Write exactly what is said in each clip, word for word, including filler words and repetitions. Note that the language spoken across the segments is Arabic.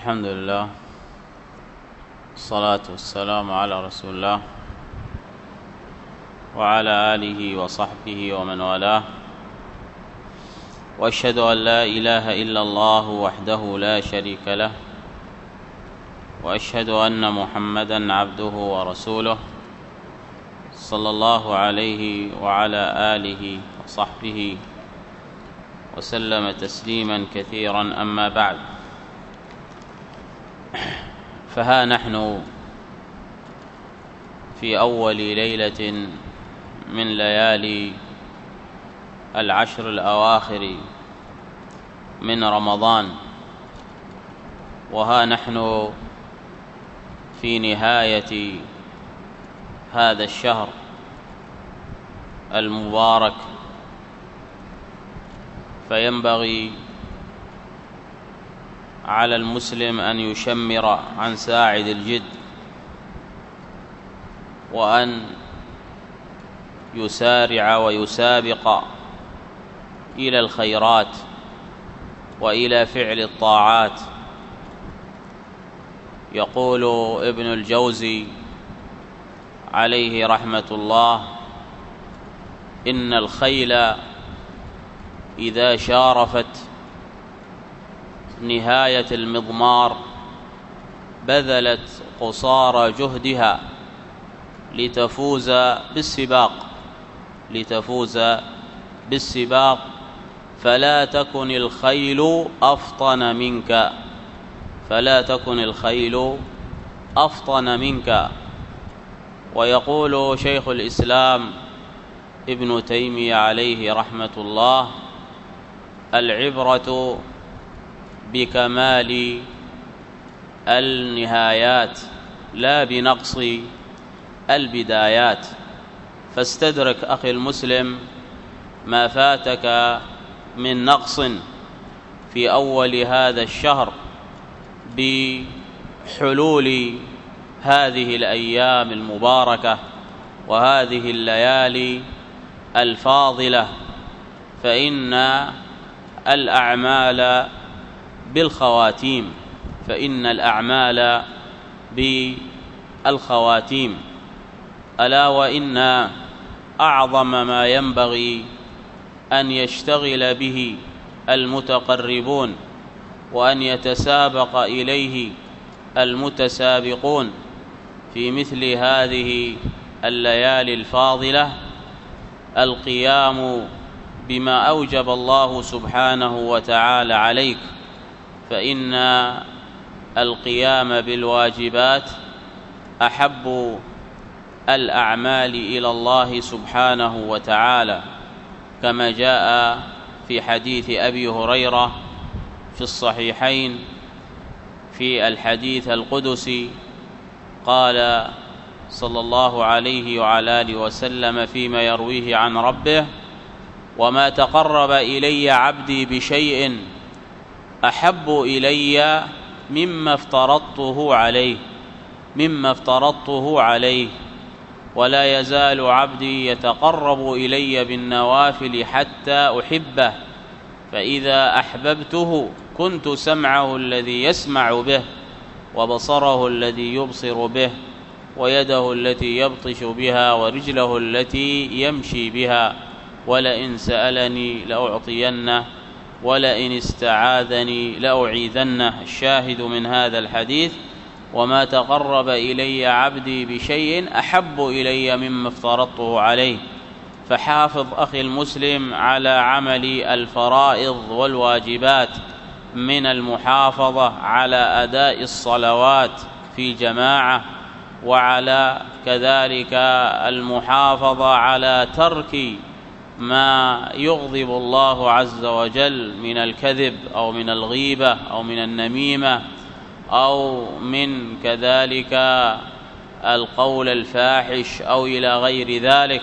الحمد لله، الصلاة والسلام على رسول الله وعلى آله وصحبه ومن والاه، وأشهد أن لا إله إلا الله وحده لا شريك له، وأشهد أن محمدًا عبده ورسوله صلى الله عليه وعلى آله وصحبه وسلم تسليمًا كثيرًا. أما بعد، فها نحن في أول ليلة من ليالي العشر الأواخر من رمضان، وها نحن في نهاية هذا الشهر المبارك، فينبغي على المسلم أن يشمر عن ساعد الجد، وأن يسارع ويسابق إلى الخيرات وإلى فعل الطاعات. يقول ابن الجوزي عليه رحمة الله: إن الخيل إذا شارفت نهاية المضمار بذلت قصارى جهدها لتفوز بالسباق لتفوز بالسباق فلا تكن الخيل أفطن منك فلا تكن الخيل أفطن منك. ويقول شيخ الإسلام ابن تيمية عليه رحمة الله: العبرة بكمال النهايات لا بنقص البدايات. فاستدرك أخي المسلم ما فاتك من نقص في أول هذا الشهر بحلول هذه الأيام المباركة وهذه الليالي الفاضلة، فإن الأعمال بالخواتيم فإن الأعمال بالخواتيم ألا وإن أعظم ما ينبغي أن يشتغل به المتقربون وأن يتسابق إليه المتسابقون في مثل هذه الليالي الفاضلة القيام بما أوجب الله سبحانه وتعالى عليك، فإن القيام بالواجبات أحب الأعمال إلى الله سبحانه وتعالى، كما جاء في حديث أبي هريرة في الصحيحين في الحديث القدسي، قال صلى الله عليه وعلى آله وسلم فيما يرويه عن ربه: وما تقرب إلي عبدي بشيء أحب إلي مما افترضته عليه مما افترضته عليه ولا يزال عبدي يتقرب إلي بالنوافل حتى أحبه، فإذا أحببته كنت سمعه الذي يسمع به وبصره الذي يبصر به ويده التي يبطش بها ورجله التي يمشي بها، ولئن سألني لأعطينه ولئن استعاذني لأعيذنه. الشاهد من هذا الحديث: وما تقرب إلي عبدي بشيء أحب إلي مما افترضته عليه. فحافظ أخي المسلم على عمل الفرائض والواجبات من المحافظة على أداء الصلوات في جماعة، وعلى كذلك المحافظة على ترك ما يغضب الله عز وجل من الكذب أو من الغيبة أو من النميمة أو من كذلك القول الفاحش أو إلى غير ذلك.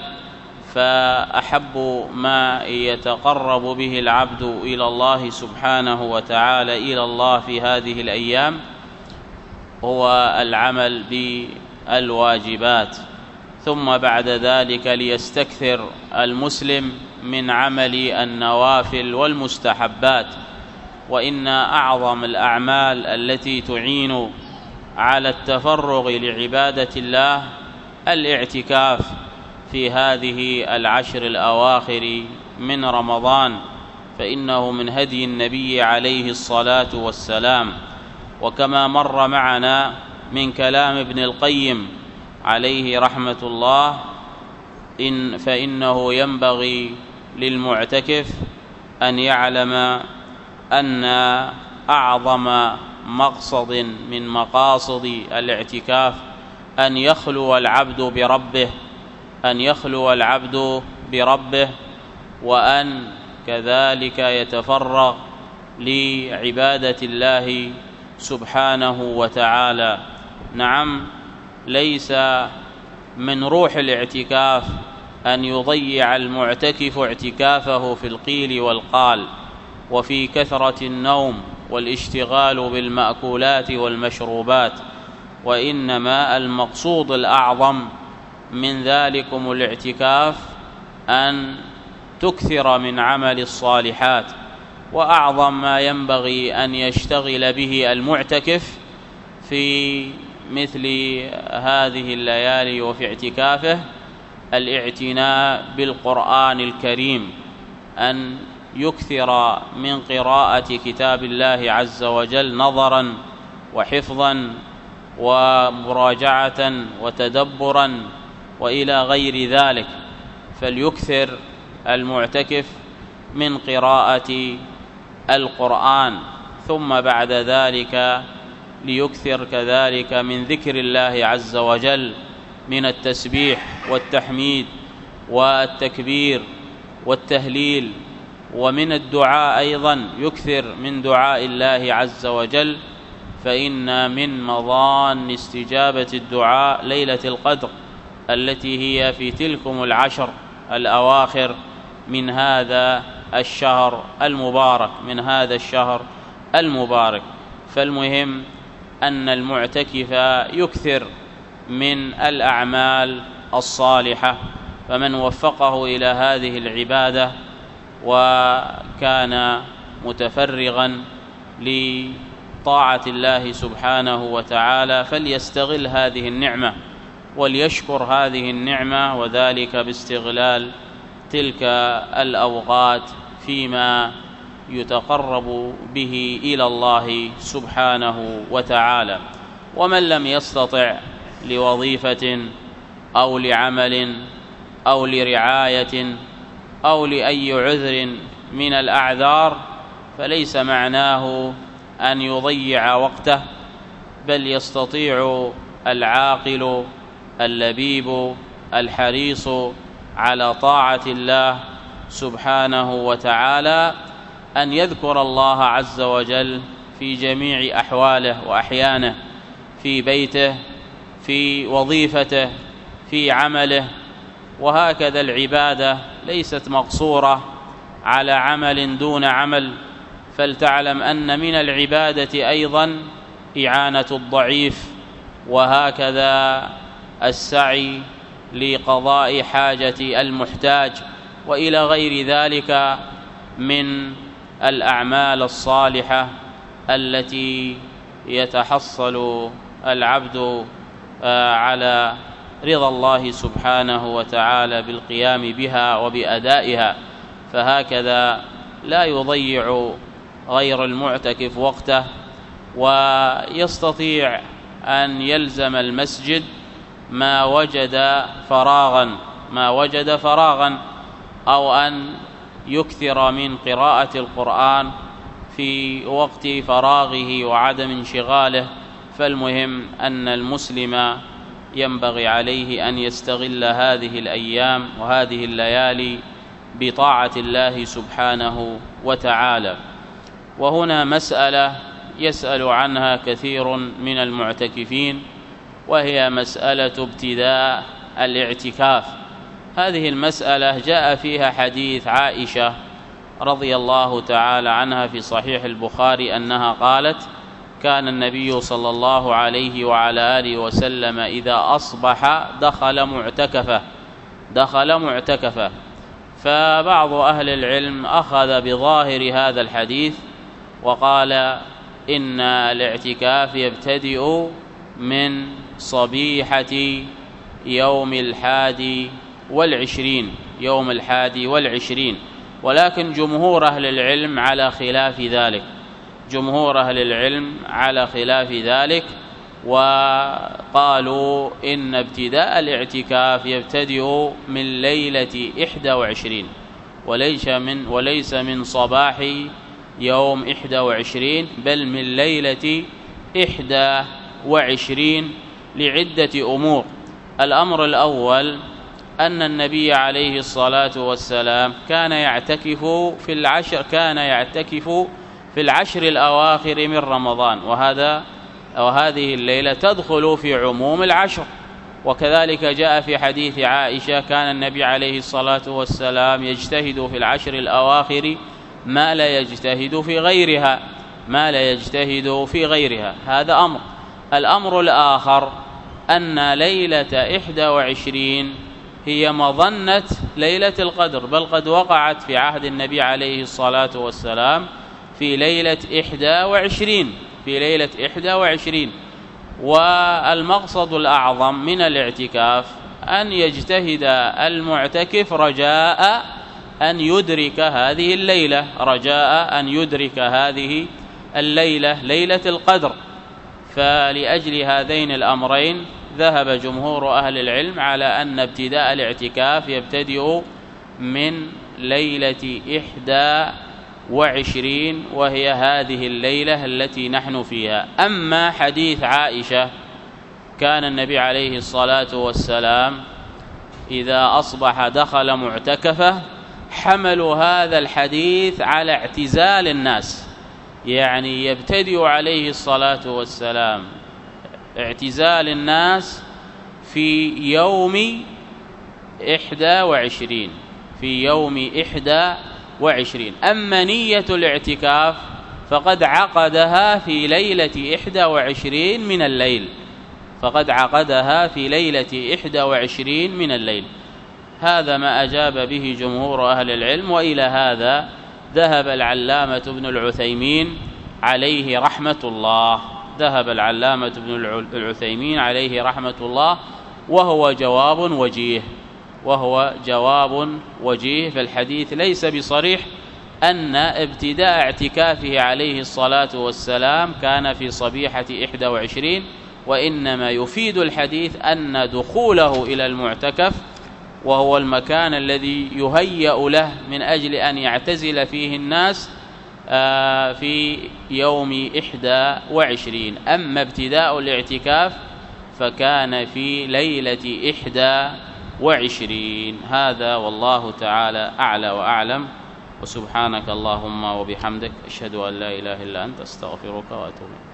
فأحب ما يتقرب به العبد إلى الله سبحانه وتعالى إلى الله في هذه الأيام هو العمل بالواجبات، ثم بعد ذلك ليستكثر المسلم من عمل النوافل والمستحبات، وإن أعظم الأعمال التي تعين على التفرغ لعبادة الله الاعتكاف في هذه العشر الأواخر من رمضان، فإنه من هدي النبي عليه الصلاة والسلام. وكما مر معنا من كلام ابن القيم عليه رحمة الله، إن فإنه ينبغي للمعتكف أن يعلم أن أعظم مقصد من مقاصد الاعتكاف أن يخلو العبد بربه أن يخلو العبد بربه وأن كذلك يتفرغ لعبادة الله سبحانه وتعالى. نعم، ليس من روح الاعتكاف أن يضيع المعتكف اعتكافه في القيل والقال وفي كثرة النوم والاشتغال بالمأكولات والمشروبات، وإنما المقصود الأعظم من ذلكم الاعتكاف أن تكثر من عمل الصالحات. وأعظم ما ينبغي أن يشتغل به المعتكف في مثل هذه الليالي وفي اعتكافه الاعتناء بالقرآن الكريم، أن يكثر من قراءة كتاب الله عز وجل نظرا وحفظا ومراجعة وتدبرا وإلى غير ذلك. فليكثر المعتكف من قراءة القرآن، ثم بعد ذلك ليكثر كذلك من ذكر الله عز وجل من التسبيح والتحميد والتكبير والتهليل، ومن الدعاء أيضا يكثر من دعاء الله عز وجل، فإن من مظان استجابة الدعاء ليلة القدر التي هي في تلكم العشر الأواخر من هذا الشهر المبارك من هذا الشهر المبارك. فالمهم أن المعتكف يكثر من الأعمال الصالحة، فمن وفقه إلى هذه العبادة وكان متفرغا لطاعة الله سبحانه وتعالى فليستغل هذه النعمة وليشكر هذه النعمة، وذلك باستغلال تلك الأوقات فيما يتقرب به إلى الله سبحانه وتعالى. ومن لم يستطع لوظيفة أو لعمل أو لرعاية أو لأي عذر من الأعذار فليس معناه أن يضيع وقته، بل يستطيع العاقل اللبيب الحريص على طاعة الله سبحانه وتعالى أن يذكر الله عز وجل في جميع أحواله وأحيانه، في بيته، في وظيفته، في عمله. وهكذا العبادة ليست مقصورة على عمل دون عمل، فلتعلم أن من العبادة أيضا إعانة الضعيف، وهكذا السعي لقضاء حاجة المحتاج، وإلى غير ذلك من الأعمال الصالحة التي يتحصل العبد على رضا الله سبحانه وتعالى بالقيام بها وبأدائها. فهكذا لا يضيع غير المعتكف وقته، ويستطيع أن يلزم المسجد ما وجد فراغا ما وجد فراغا أو أن يكثر من قراءة القرآن في وقت فراغه وعدم انشغاله. فالمهم أن المسلم ينبغي عليه أن يستغل هذه الأيام وهذه الليالي بطاعة الله سبحانه وتعالى. وهنا مسألة يسأل عنها كثير من المعتكفين، وهي مسألة ابتداء الاعتكاف. هذه المسألة جاء فيها حديث عائشة رضي الله تعالى عنها في صحيح البخاري أنها قالت: كان النبي صلى الله عليه وعلى آله وسلم إذا أصبح دخل معتكفه دخل معتكفه فبعض أهل العلم أخذ بظاهر هذا الحديث وقال إن الاعتكاف يبتدئ من صبيحة يوم الحادي والعشرين يوم الحادي والعشرين ولكن جمهور أهل العلم على خلاف ذلك جمهور أهل العلم على خلاف ذلك وقالوا إن ابتداء الاعتكاف يبتدئ من ليلة إحدى وعشرين وليس من وليس من صباح يوم إحدى وعشرين بل من ليلة إحدى وعشرين لعدة أمور. الأمر الأول أن النبي عليه الصلاة والسلام كان يعتكف في العشر كان يعتكف في العشر الأواخر من رمضان، وهذا وهذه الليلة تدخل في عموم العشر. وكذلك جاء في حديث عائشة كان النبي عليه الصلاة والسلام يجتهد في العشر الأواخر ما لا يجتهد في غيرها ما لا يجتهد في غيرها هذا أمر. الأمر الآخر أن ليلة إحدى وعشرين هي مظنة ليلة القدر، بل قد وقعت في عهد النبي عليه الصلاة والسلام في ليلة إحدى وعشرين في ليلة إحدى وعشرين. والمقصد الأعظم من الاعتكاف أن يجتهد المعتكف رجاء أن يدرك هذه الليلة رجاء أن يدرك هذه الليلة ليلة القدر. فلأجل هذين الأمرين ذهب جمهور أهل العلم على أن ابتداء الاعتكاف يبتدئ من ليلة إحدى وعشرين وهي هذه الليلة التي نحن فيها. أما حديث عائشة كان النبي عليه الصلاة والسلام إذا أصبح دخل معتكفه، حملوا هذا الحديث على اعتزال الناس، يعني يبتدئ عليه الصلاة والسلام اعتزال الناس في يوم إحدى وعشرين في يوم إحدى وعشرين. أما نية الاعتكاف فقد عقدها في ليلة إحدى وعشرين من الليل فقد عقدها في ليلة إحدى وعشرين من الليل. هذا ما أجاب به جمهور أهل العلم، وإلى هذا ذهب العلامة ابن العثيمين عليه رحمة الله ذهب العلامة ابن العثيمين عليه رحمة الله وهو جواب وجيه وهو جواب وجيه فالحديث ليس بصريح أن ابتداء اعتكافه عليه الصلاة والسلام كان في صبيحة إحدى وعشرين، وإنما يفيد الحديث أن دخوله إلى المعتكف وهو المكان الذي يهيأ له من أجل أن يعتزل فيه الناس في يوم إحدى وعشرين. أما ابتداء الاعتكاف فكان في ليلة إحدى وعشرين. هذا والله تعالى أعلى وأعلم، وسبحانك اللهم وبحمدك أشهد أن لا إله إلا أنت أستغفرك وأتوب إليك.